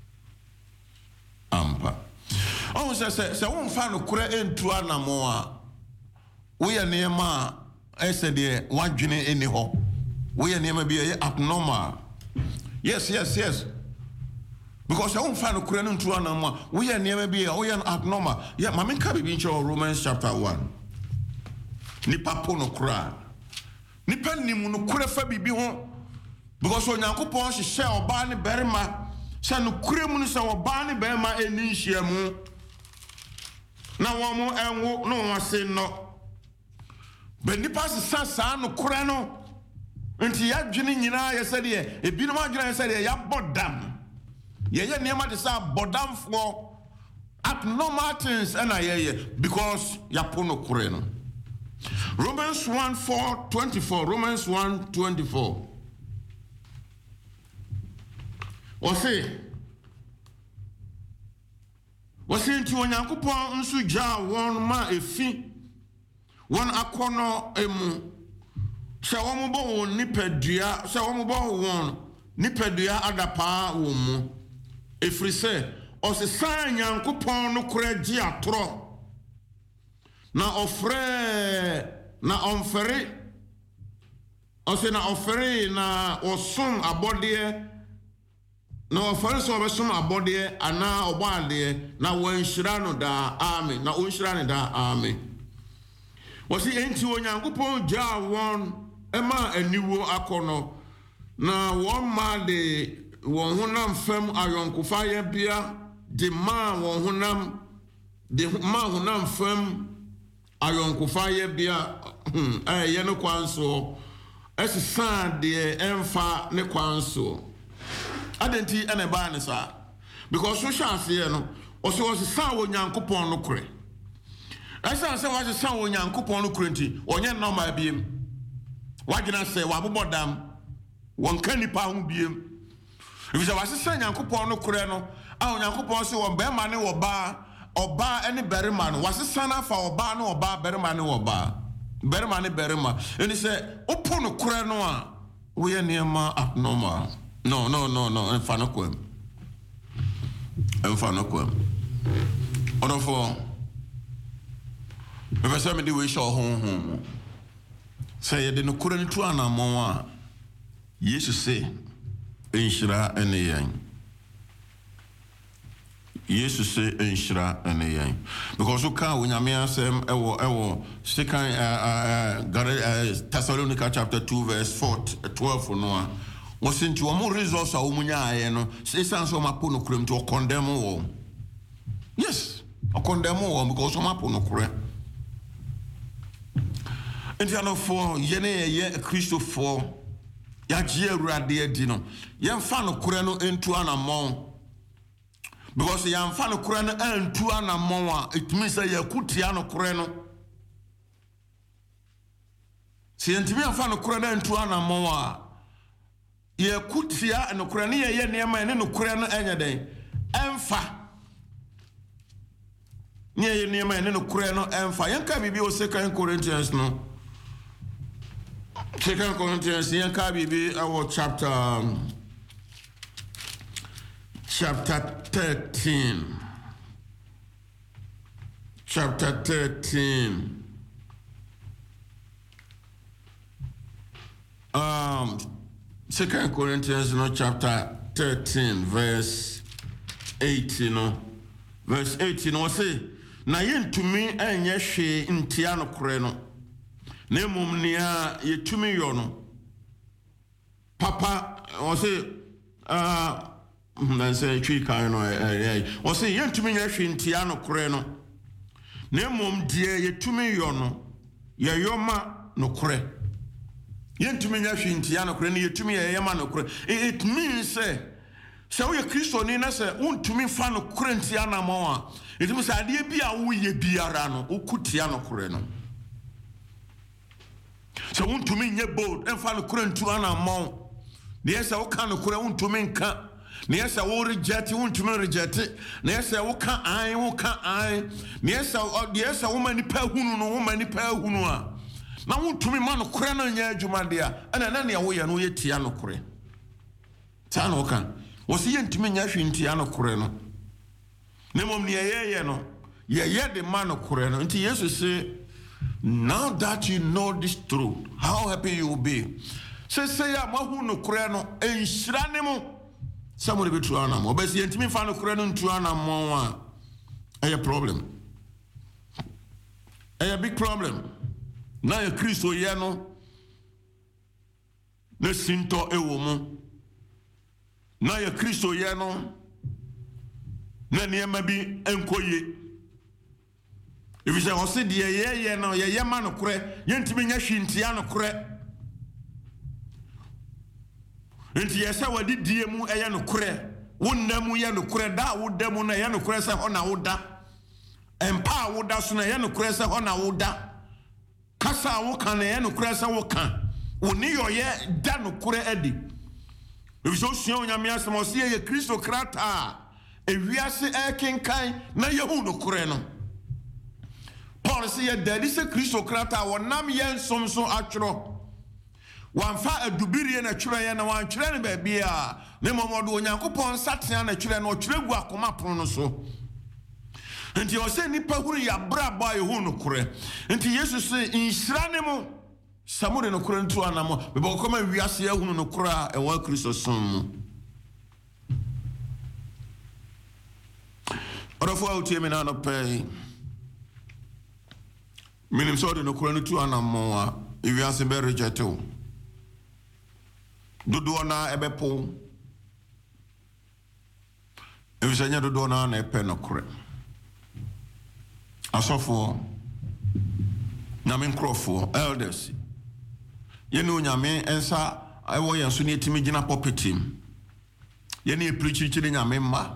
D: ampa on se se se won fa no kura entu anamon a wo ya neema ese de wadwene eni ho wo ya neema bi ye abnormal. Yes, yes, yes. Because I won't find a Korean to an ama. We are never be a we are abnormal. Yeah, Mamma Kabi in Romans chapter one. Nipa pono kra. Nipa ni muno kura fa bibi ho. Because when Yankopon she share oba ne berima, say no kura mu say oba ne berima eni nhia mu. Na wo mo enwo no wa se no. Be nipa se sa no kura no. Nti ya dwene nyina ya se de e bi no ma dwene ya se de ya bodam. Ye ye niema de sa bodam for abnormal things and ye because ya pono kure no. Romans one four twenty-four. Romans one twenty-four. Wose Wose nti Onyankopon nso gya won ma efi won akono emu se won bo won nipadua se won bo won nipadua adapa wo mu efiri se osesa Nyankopon no kura gi atoro na ofre na onfere ose na ofere na osun abode na ofere so obesun abode ana obade na wanhyira no da amen na onhyira ne da amen wasi enti Onyankopon gya won ema aniwo akono na won ma de won honam fam ayonkofa ya bia de ma won honam de ma honam fam ayonkofa ya bia eh ye no kwanso esisa de emfa ne kwanso adenti ene ba ne sa because so chance ye no oso osisa wo Nyankopon no kure esa se wa sisa wo Nyankopon no kure nti onye normal biem wagina se wa bobodam won kanipa ho biem if you was say Nyankopon no kure no a Nyankopon se won be ma ne wo ba oba ene berima no was sana fa oba ne oba berima ne wo ba berima ne berima eni se opo no kure no a wo ye niema abnormal no no no no enfa no kwem enfa no kwem ono fo me pese me di we show hon hon say ye de no kure no tu anamon a Yesu se enshira ene yan Yesu se enshira ene yan because uka unyame asem ewo ewo second uh, uh, uh, Thessalonica chapter two verse four twelve no a wosinti wo mo resource a wo munya aye no se sanso mapo no krem to condemn wo yes o condemn wo because o mapo no krem enti ano for yene ye Christopher ya gie urade adi no ye mfa no kure no entu anamon because ya mfa no kure no entu anamon a it means say ya kutia no kure no si entimi mfa no kure no entu anamon a ye kutia no kure no ye ye niema ne no kure no enya den emfa ne ye niema ne no kure no emfa yanka bibi o second Corinthians no Second Corinthians, Yankabi, our chapter, um, chapter thirteen. Chapter thirteen. Um, Second Corinthians, no, chapter thirteen, verse eighteen. No, verse eighteen. No, say, na yen to me and yeshe in tiano kreno. Nemum nia yetumi yono papa o say ah na say twi kan no eh o say yentumi nya hwintia no kore no nemum die yetumi yono ye yoma no kore yentumi nya hwe ntia no kure ne yetumi ye yema no kure. It means say se wo ye Kristo ni na se untumi fa no kure ntia na mo a it means ade bia wo ye biara no ukutia no kure no. Se untumi nye bold enfa no kure ntua na mo ne yesa wo ka no kure untumi nka ne yesa wo reject untumi reject ne yesa wo ka an wo ka an ne yesa ne yesa wo mani pa hunu no wo mani pa hunu a na untumi ma no kure no nya adwuma de a ana na ne wo ye no ye tia no kure ta no ka wo se ye ntumi nya hwe ntia no kure no ne mom ne ye ye no ye ye de ma no kure no nti yesu se now that you know this truth how happy you will be se se ya ma hu no kure no enhyira ne mo somebody be true na mo be se ye ntumi fa no kure no ntua na mo a a problem a big problem. Na ye Kristo ye no ne sinto ewo mu na ye Kristo ye no na niema bi enkoye if you say o se de ye ye no ye ye ma no kure ye ntimi nya hwintia no kure enti ye se wadi die mu eye no kure wonnamu ye no kure da wodamu na ye no kure se ho na woda empa woda so na ye no kure se ho na woda kasa wo kan na ye no kure se wo kan woni yo ye da no kure edi if so sua onyame asem o se ye Kristo krata e wiase e kenkan na ye hu no kure no Paul se ye da di se Kristo krata wonam ye nsomso atworo wanfa adubirie na twere ye na wan twere ne ba bia ne momodo onyankopon satea na twere no twere gu akoma pon no so nti o se nipa huru ya bra ba ye hu no kure nti yesu se inhyira ne mo samure no kure ntu anamo be bo koma wiase ya hu no kure e wa Kristo som ora fo autie me na no pay minim so de no kure ntu anamo a e wiase be rejeto dodo na ebepo e wisanya dodo na na epe no kure asofo nyame nkrofo elders ye no nyame ensa ewo ye so ne etimi gina popetim ye ne preach chiri nyame mma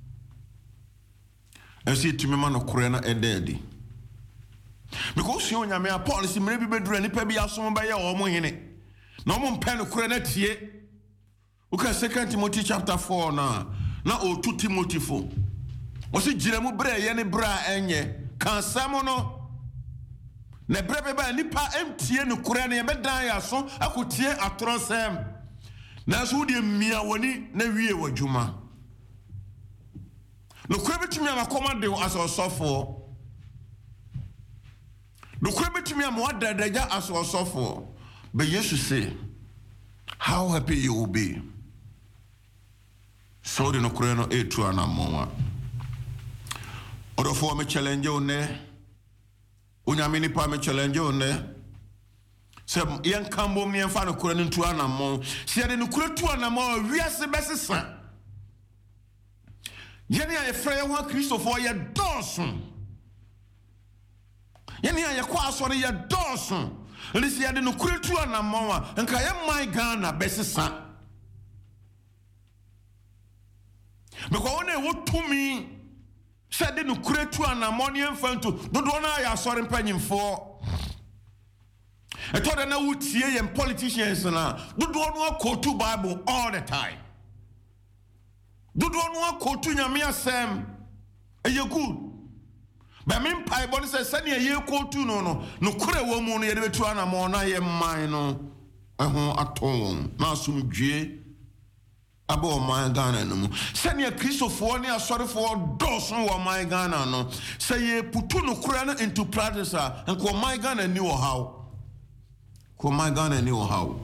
D: ensi etimi ma no kure na ededi because you nyame a policy mre bi bedura nipa bi asom ba ye o mo hene na mo mpa no kure na tie uka second Timothy chapter four na na o two Timothy four o se jira mu bre ye ne bra enye kan samono ne brebe ba nipa emtie no kure na ye bedan ya so akotie atronsem na so de mia woni na wie wadwuma no kure betumi amakoma de asosofo no kure betumi amadadaja asosofo but Jesus say how happy you will be so de no kure no etu anamwa Odofo me challenge one unyame nipa me challenge one se yen kambo me enfa no kure ntu anamo se de no kure tu anamo wiase besesa yene ya efra ye ho Kristofo ye doson yene ya kwa asore ye doson lisi ya de no kure tu anamo a nka ye my Ghana besesa because one e wo tumi said no create one ammonium fanto don't wanna ya sorry panyimfo e to da na wutie yem politicians na don't wanna quote to Bible all the time don't wanna quote to nyame asem e ye good but me pai body say sane ye quote to no no no kure wo mu no ye de betu ana mo na ye man no e ho aton na asumdwe abo my Ghana no mu sene Kristofo ne asorefo doson wo my Ghana no say ye putu no kura no into practice and ko my Ghana ni wo how ko my Ghana ni wo how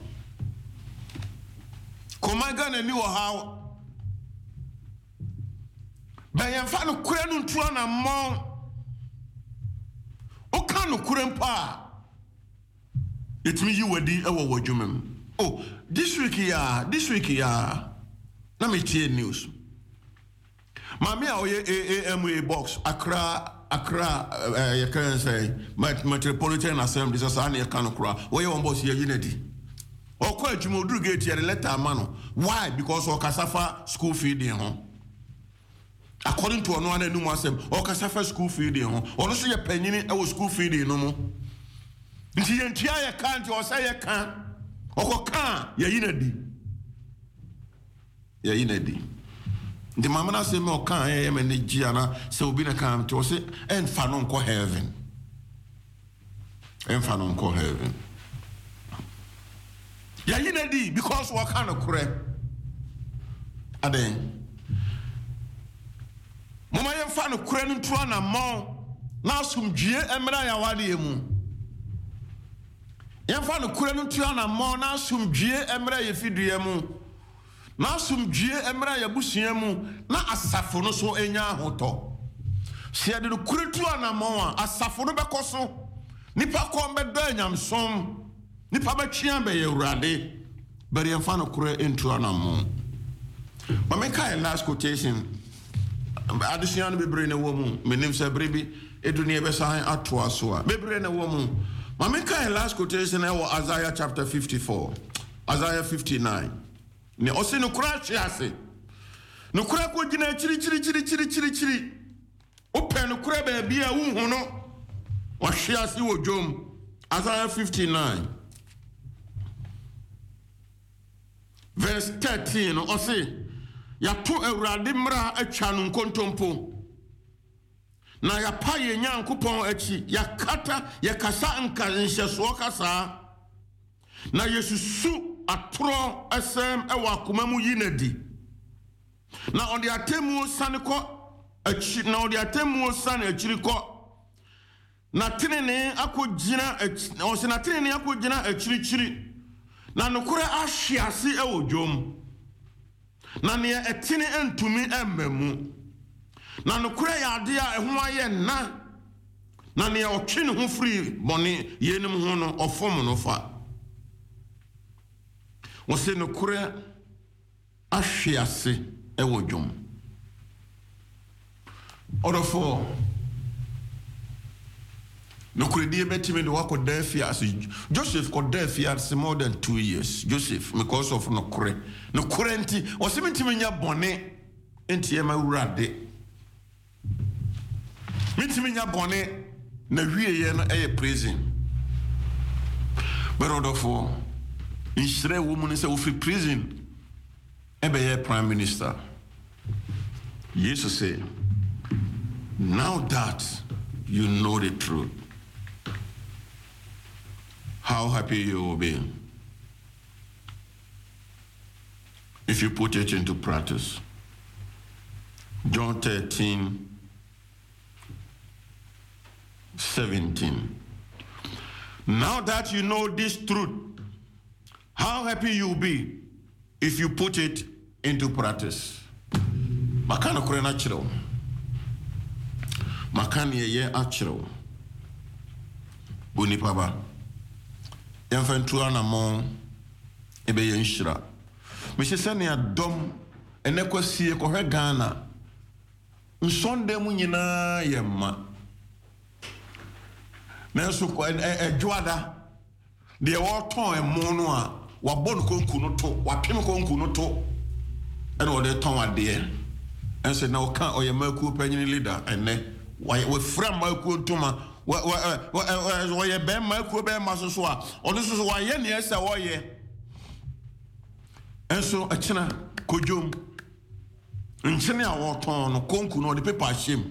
D: ko my Ghana ni wo how ba ye fa no kura no ntu na mo o kan no kura mpa it me you wadi e wo wadwumem oh this week ya this week ya na me tie news mami a oye A M A box Accra Accra uh, you can say metropolitan assembly so say na kan kura we won boss here unity Oko adwuma oduru gate yɛ letter ama no. Why? Because okasafa school feeding ho. According to ono ananum asem, okasafa school feeding ho. Ono so yɛ panyini e wo school feeding no mo. Nti yentua yɛ kan ti o say yɛ kan. Oko kan yɛ yinadi. Yɛ yinadi. The mama na say me o kan yɛ me ne giana se obi na kan ti o say en fa no nko heaven. En fa no nko heaven. Ya yinadi because what kind of kure aden mama yem fa no kure no tro na mo na asomdue emra ya wade emu yem fa no kure no tro na mo na asomdue emra ya fidue mu na asomdue emra ya busua mu na asafo no so enya ahoto se ade no kure tro na mo a asafo no bekoso nipa ko mbedo anyamsom nipa ba twian be yewrade but yem fa no kure into anamo but me kai last quotation addition be brain wo mu menim se brebi eduni e be san ato aso a be brain wo mu ma me kai last quotation e wo Isaiah chapter fifty-four Isaiah fifty-nine ne osi no kura chiase no kura ko gina chiri chiri chiri chiri chiri chiri open no kura ba bia wo hu no wa chiase wo dwom Isaiah fifty-nine verse thirteen or say ya to awurade mra atwa no nkontompo na ya pa ye nyankopon achi ya kata ya kasa nka nhyeso kasa na yesusu atro asem e wa komamu yinadi na on the atemu saniko achi na on the atemu san achiri ko na tenene akogina on se na tenene akogina achiri chiri na nokore ahyiase e wodwom na ne etine entumi emmemu na nokore ya ade a eho aye na na ne otwe ne ho free bone yenim ho no ofom no fa wo se nokore ahyiase e wodwom orofo no credit betime do wako defia as Joseph ko defia as more than two years Joseph because of no kure no kurenti o se mitime nya bone enti e ma wurade mitime nya bone na wieye no e prison but odofo insre woman say we prison e be ye prime minister Jesus say now that you know the truth, how happy you will be if you put it into practice. John thirteen, seventeen. Now that you know this truth, how happy you will be if you put it into practice. Makana kure natural. Makani ye natural. Boni paba. Yamfantua na mo ebe ye nshira. Mese sene adom ene kwasie ko hwe Ghana. Nsonde mu nyina ye ma. Na so ko edwada de wo ton emo no a wa bon konku no to wa pem konku no to ene wo de ton ade ense na o kan oyemaku panyini leader ene we fra maku ntoma wa wa wa ye be maku be masoso a ono so wa ye ne ese wo ye enso achina kojom nchene a wo ton no konku no de paper shame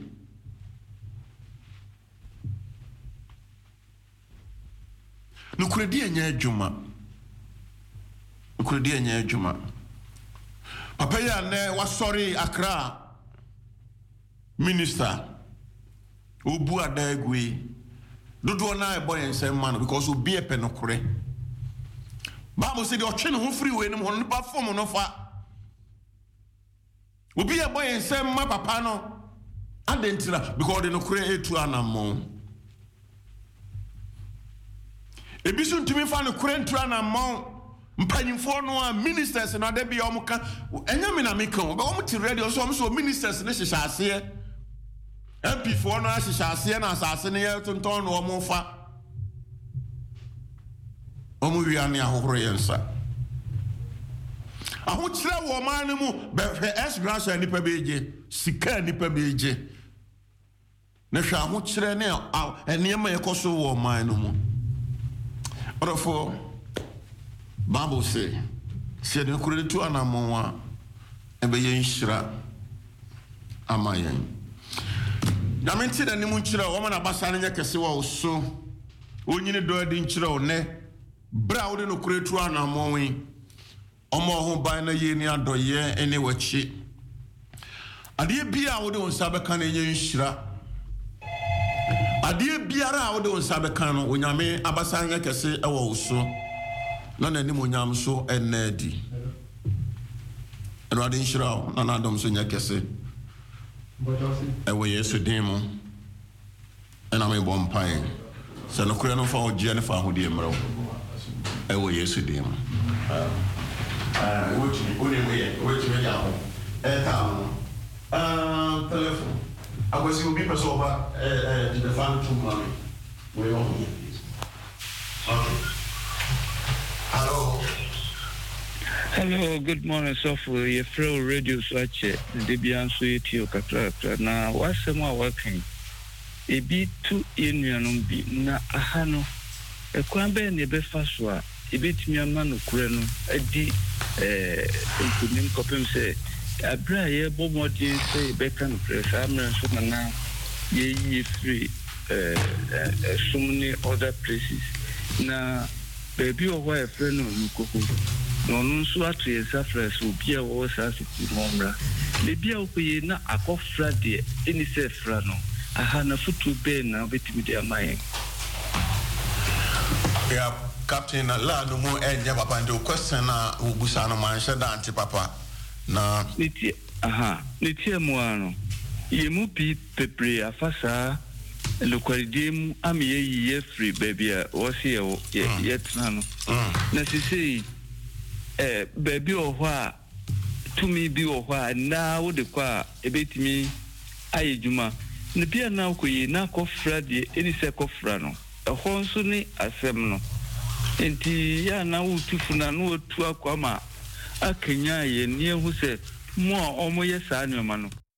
D: no kredi anya adwuma no kredi anya adwuma papa ya ne wa sorry Accra minister obu adagwe dodo na e boy ensem man because obi e penokore Bible say the otwe ne ho free we nim ho no ba form no fa obi e boy ensem ma papa no adentira because the no kure etu anamon ebisu ntumi fa no kure ntu anamon mpanyimfo no a ministers na da bia omuka enyame na meka o be omuti radio so omso ministers ne hyehyase M P four no hyehyase na asase ne ye tonton no omufa omu wiane ahohoro yensa ahokyerɛ wɔ ɔman no mu bɛhwɛ S-Gracia nipa beje sika nipa beje na hwɛ ahokyerɛ ne nneɛma yɛkɔ so wɔ ɔman no mu ɔdɔfo Bible say sɛ de kuro to anamon a ɛbɛyɛ nhyira ama yɛn nyame nti da ne mu nkyerɛ wɔn na basa no nyɛ kɛse wɔ so onyini dɔ adi nkyerɛ wo nɛ bra wo de no kuro to anamon yi ɔmo ho ban na yɛ ni adɔyɛ ɛne wɔkyi adeɛ bia wo de wo nsa bɛka no yɛ nhyira adeɛ biara wo de wo nsa bɛka no onyame abasa nyɛ kɛse ɛwɔ wo so na n'anim onyam so ɛnna di ɛno ade nhyira wo na n'adɔm so nyɛ kɛse ɛwɔ Yesu din mu ɛna mebɔ mpae sɛ nokora no fa wo gyeɛ ne fa ahodeɛ mmerɛ wo ɛwɔ Yesu din mu wotumi wonim yɛ wotumi yɛ ho ɛta mo telephone akwasi obi pɛ sɛ ɔba gyedefa no to ma me wɔyɛ ɔho okay. Hello.
F: Hello, good morning, so for your flow radio swatch, the Bianso Etio Catra. Now, what's some more working? A bit too in your be na ahano. A quambe and a befaswa, a bit me a man of Kureno, a d eh, couldn't copy say, a bra bob more day say, Beckham press, I'm not so now, ye ye free, eh, so many other places. Now, baby or wife, friend of Coco. No, no, so at your suffrage will be a was as it is Mombra. The beer we na a cough Friday, any safe frano. I had a foot to bear now, bet me their mind.
D: Yeah, Captain, la no more and Papa and the question who Busano Mancha Dante Papa. Na
F: Nitia, aha, Nitia Moano. Ye mupi pepre a fasa. Loqualidim, I'm ye free baby, was here yet none. Now she say, eh, baby or wha to me be or wha now the qua a bit me, I juma. The beer now que na cough Friday, any sec of frano, a honsony a semino. And tia now to funano to a quama, a Kenya near who said, more or more yes, I know, man.